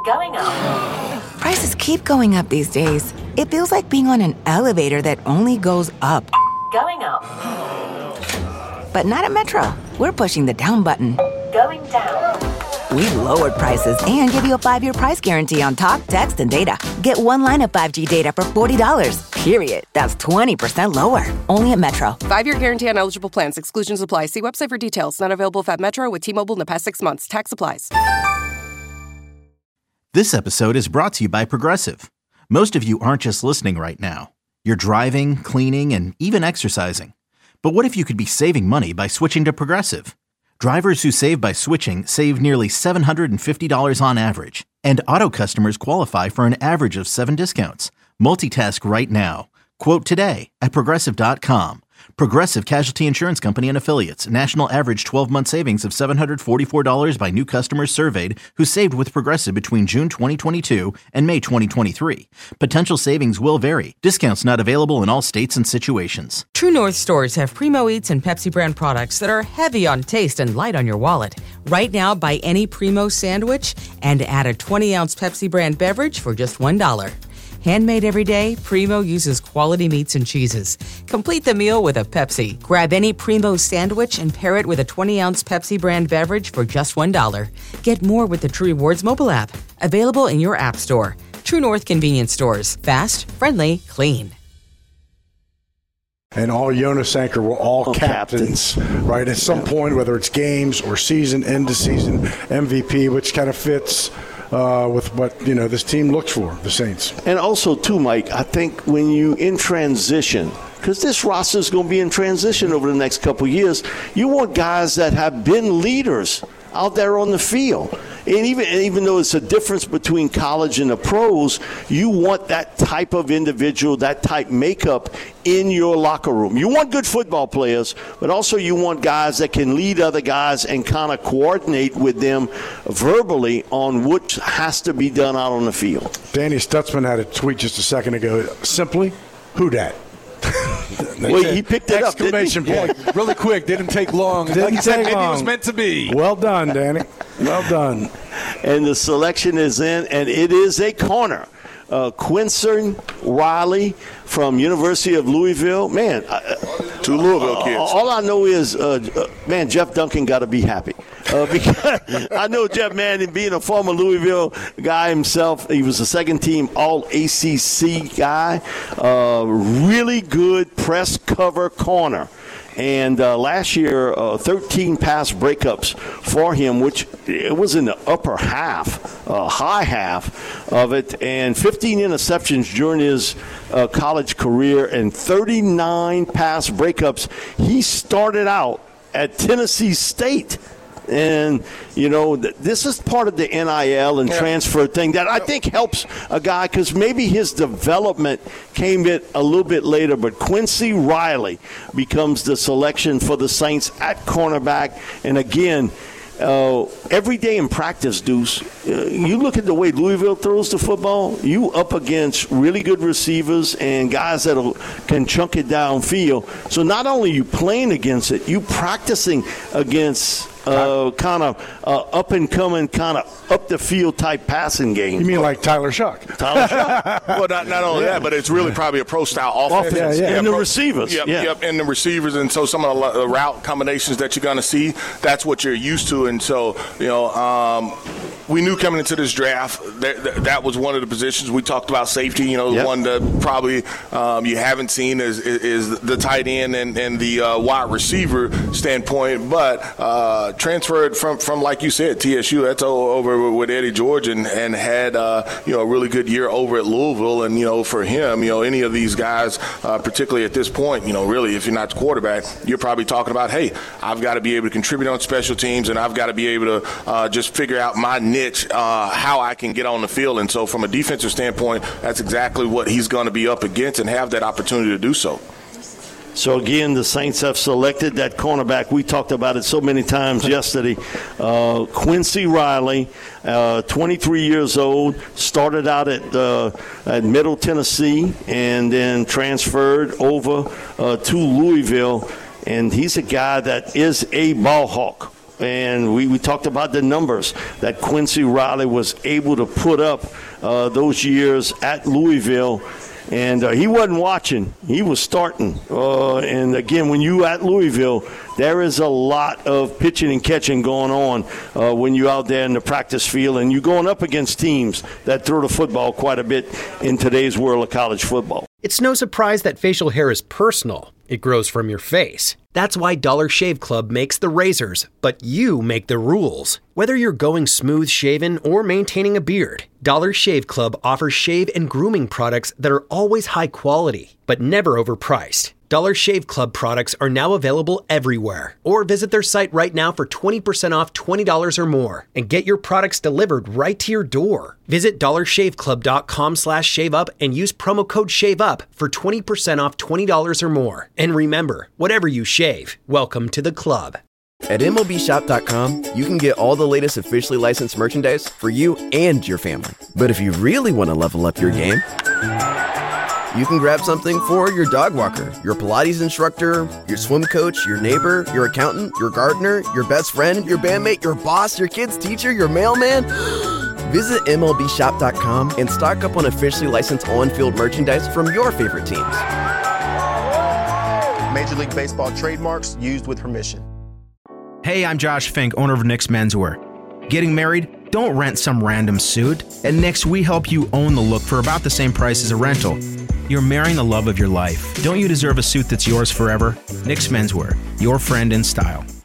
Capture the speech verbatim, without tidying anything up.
Going up. Prices keep going up these days. It feels like being on an elevator that only goes up. Going up. But not at Metro. We're pushing the down button. Going down. We've lowered prices and give you a five-year price guarantee on talk, text, and data. Get one line of five G data for forty dollars. Period. That's twenty percent lower. Only at Metro. Five-year guarantee on eligible plans. Exclusions apply. See website for details. Not available at Metro with T-Mobile in the past six months. Tax applies. This episode is brought to you by Progressive. Most of you aren't just listening right now. You're driving, cleaning, and even exercising. But what if you could be saving money by switching to Progressive? Drivers who save by switching save nearly seven hundred fifty dollars on average. And auto customers qualify for an average of seven discounts. Multitask right now. Quote today at Progressive dot com. Progressive Casualty Insurance Company and Affiliates. National average twelve-month savings of seven hundred forty-four dollars by new customers surveyed who saved with Progressive between June twenty twenty-two and May twenty twenty-three. Potential savings will vary. Discounts not available in all states and situations. True North stores have Primo Eats and Pepsi brand products that are heavy on taste and light on your wallet. Right now, buy any Primo sandwich and add a twenty-ounce Pepsi brand beverage for just one dollar. Handmade every day, Primo uses quality meats and cheeses. Complete the meal with a Pepsi. Grab any Primo sandwich and pair it with a twenty-ounce Pepsi brand beverage for just one dollar. Get more with the True Rewards mobile app. Available in your app store. True North convenience stores. Fast, friendly, clean. And all Jonas Anchor were all, all captains, captains, right? At some yeah. point, whether it's games or season, end of season, M V P, which kind of fits Uh, with what, you know, this team looks for, the Saints. And also, too, Mike, I think when you in transition, because this roster is going to be in transition over the next couple of years, you want guys that have been leaders out there on the field. And even and even though it's a difference between college and the pros, you want that type of individual, that type makeup in your locker room. You want good football players, but also you want guys that can lead other guys and kind of coordinate with them verbally on what has to be done out on the field. Danny Stutzman had a tweet just a second ago. Simply, who dat? Well, he picked it exclamation up. Exclamation point. Yeah, really quick. Didn't take long. Didn't like you said, take maybe long. It was meant to be. Well done, Danny. Well done. And the selection is in, and it is a corner. Uh, Quincy Riley from University of Louisville. Man, uh, two Louisville kids. All I know is, uh, uh, man, Jeff Duncan got to be happy. Uh, because I know Jeff Manning, being a former Louisville guy himself, he was a second-team All-A C C guy. Uh, really good press cover corner. And uh, last year, uh, thirteen pass breakups for him, which it was in the upper half, uh, high half of it, and fifteen interceptions during his uh, college career and thirty-nine pass breakups. He started out at Tennessee State. And, you know, th- this is part of the N I L and yeah. transfer thing that I think helps a guy because maybe his development came in a little bit later. But Quincy Riley becomes the selection for the Saints at cornerback. And, again, uh, every day in practice, Deuce, uh, you look at the way Louisville throws the football, you up against really good receivers and guys that can chunk it downfield. So not only you playing against it, you practicing against – Uh, kind of uh, up-and-coming, kind of up-the-field type passing game. You mean like Tyler Shuck? Tyler Shuck. Well, not, not only yeah. that, but it's really probably a pro-style offense. Yeah, yeah. And yeah, the pro- receivers. Yep, yeah. yep, and the receivers. And so some of the route combinations that you're going to see, that's what you're used to. And so, you know, um, we knew coming into this draft that, that that was one of the positions. We talked about safety, you know, the yep. one that probably um, you haven't seen is, is the tight end and, and the uh, wide receiver standpoint. But uh, transferred from, from, like you said, T S U, that's over with Eddie George and, and had, uh, you know, a really good year over at Louisville. And, you know, for him, you know, any of these guys, uh, particularly at this point, you know, really, if you're not the quarterback, you're probably talking about, hey, I've got to be able to contribute on special teams and I've got to be able to uh, just figure out my niche, uh, how I can get on the field. And so from a defensive standpoint, that's exactly what he's going to be up against and have that opportunity to do so. So, again, the Saints have selected that cornerback. We talked about it so many times yesterday. Uh, Quincy Riley, uh, twenty-three years old, started out at, uh, at Middle Tennessee and then transferred over uh, to Louisville. And he's a guy that is a ball hawk. And we, we talked about the numbers that Quincy Riley was able to put up uh, those years at Louisville. And uh, he wasn't watching. He was starting. Uh, and, again, when you at Louisville, there is a lot of pitching and catching going on uh, when you're out there in the practice field. And you're going up against teams that throw the football quite a bit in today's world of college football. It's no surprise that facial hair is personal. It grows from your face. That's why Dollar Shave Club makes the razors, but you make the rules. Whether you're going smooth shaven or maintaining a beard, Dollar Shave Club offers shave and grooming products that are always high quality, but never overpriced. Dollar Shave Club products are now available everywhere. Or visit their site right now for twenty percent off twenty dollars or more and get your products delivered right to your door. Visit dollarshaveclub.com slash shave up and use promo code SHAVEUP for twenty percent off twenty dollars or more. And remember, whatever you shave, welcome to the club. At M L B Shop dot com, you can get all the latest officially licensed merchandise for you and your family. But if you really want to level up your game, you can grab something for your dog walker, your Pilates instructor, your swim coach, your neighbor, your accountant, your gardener, your best friend, your bandmate, your boss, your kid's teacher, your mailman. Visit M L B Shop dot com and stock up on officially licensed on-field merchandise from your favorite teams. Major League Baseball trademarks used with permission. Hey, I'm Josh Fink, owner of Nick's Menswear. Getting married? Don't rent some random suit. At Nick's, we help you own the look for about the same price as a rental. You're marrying the love of your life. Don't you deserve a suit that's yours forever? Nick's Menswear, your friend in style.